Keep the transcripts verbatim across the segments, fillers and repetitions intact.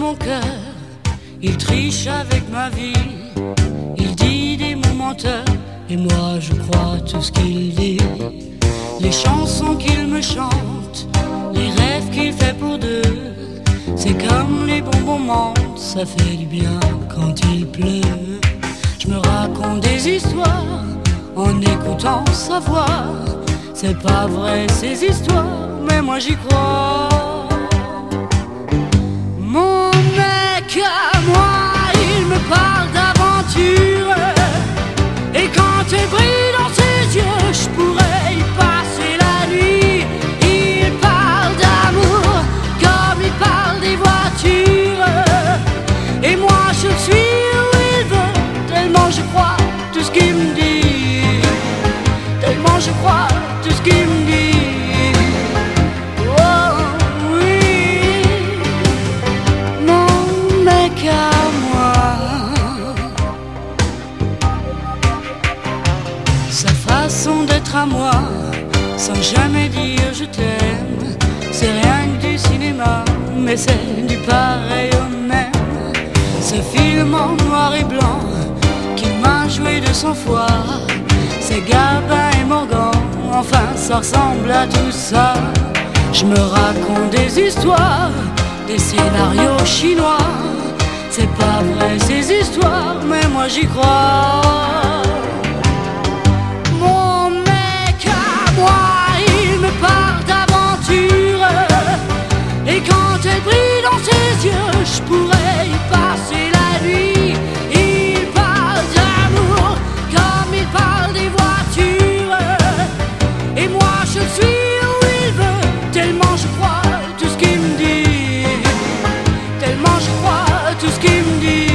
mon cœur, il triche avec ma vie. Il dit des mots menteurs, et moi je crois tout ce qu'il dit. Les chansons qu'il me chante, les rêves qu'il fait pour deux, c'est comme les bonbons mentent, ça fait du bien quand il pleut. Je me raconte des histoires en écoutant sa voix. C'est pas vrai ces histoires, mais moi j'y crois. Mon mec à moi, il me parle d'aventure, et quand elle brille dans ses yeux, je pourrais y passer la nuit. Il parle d'amour comme il parle des voitures, et moi je suis où il veut, tellement je crois tout ce qu'il me dit, tellement je crois tout ce qu'il me dit. D'être à moi, sans jamais dire je t'aime, c'est rien que du cinéma, mais c'est du pareil au même. Ce film en noir et blanc qui m'a joué de son foie, c'est Gabin et Morgan, enfin ça ressemble à tout ça. Je me raconte des histoires, des scénarios chinois. C'est pas vrai ces histoires, mais moi j'y crois. Moi, il me parle d'aventure, et quand elle brille dans ses yeux, je pourrais y passer la nuit. Il parle d'amour comme il parle des voitures, et moi je suis où il veut, tellement je crois tout ce qu'il me dit, tellement je crois tout ce qu'il me dit.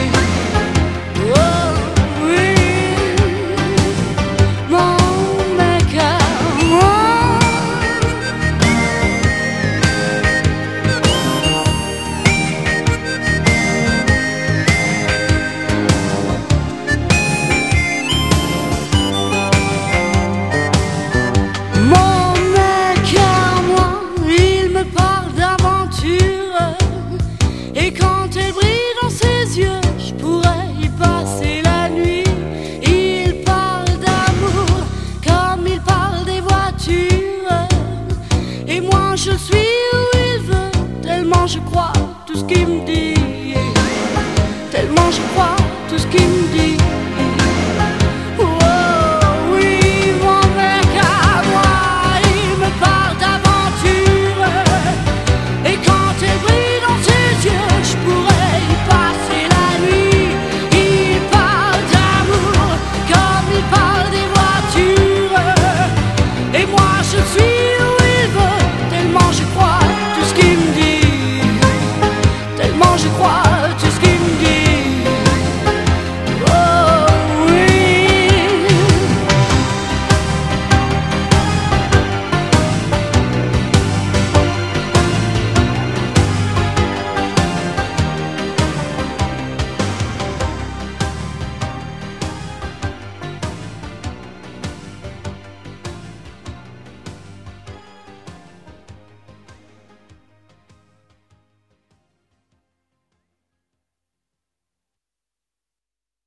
Je suis où il veut, tellement je crois tout ce qu'il me dit, tellement je crois tout ce qu'il me dit.